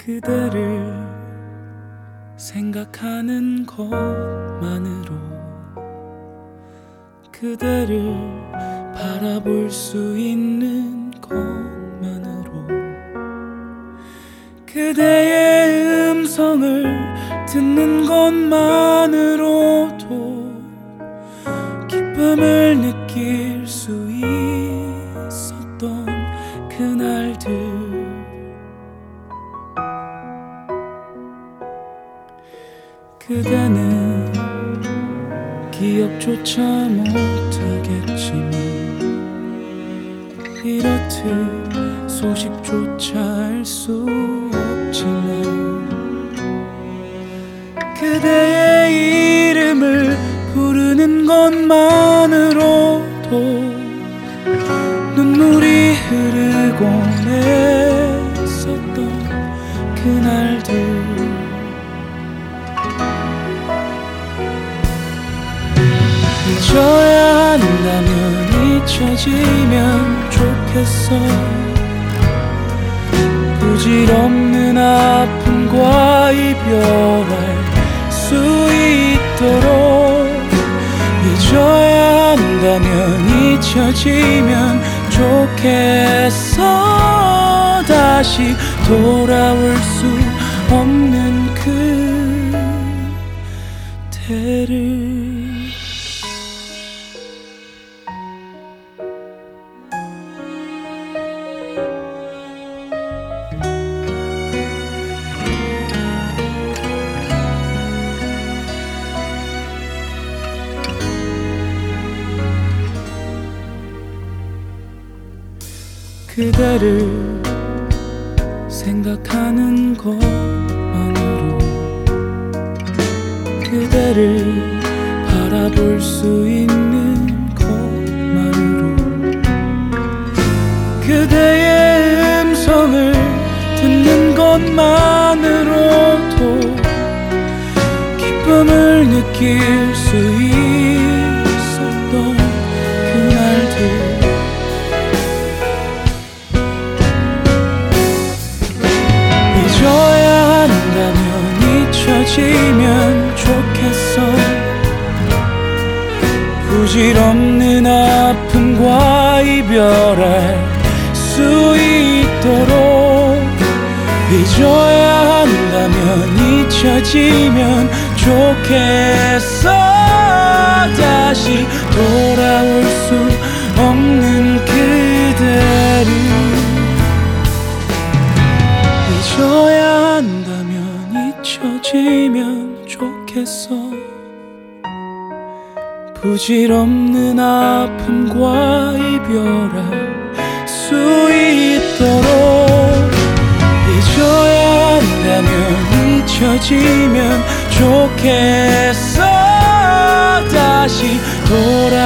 그대를 생각하는 것만으로 그대를 바라볼 수 있는 것만으로 그대의 음성을 듣는 것만으로도 기쁨을 느낄 수 있었던 그날들 그대는 기억조차 못하겠지만 이렇듯 소식조차 알 수 없지만 그대의 이름을 부르는 것만으로도 눈물이 흐르곤 했었던 그날들 잊어야 한다면 잊혀지면 좋겠어 부질없는 아픔과 이별할 수 있도록 잊어야 한다면 잊혀지면 좋겠어 다시 돌아올 수 없는 그대를 그대를 생각하는 것만으로 그대를 바라볼 수 있는 것만으로 그대의 음성을 듣는 것만으로도 기쁨을 느낄 수 있었던 그날들 잊어야 한다면 잊혀지면 좋겠어 부질없는 아픔과 이별할 수 있도록 잊어야 한다면 잊혀지면 좋겠어 다시 돌아올 수 없는 그대를 잊어야 한다면 잊혀지면 좋겠어 부질없는 아픔과 이별할 수 있도록 잊어야 한다면 잊혀지면 좋겠어 다시 돌아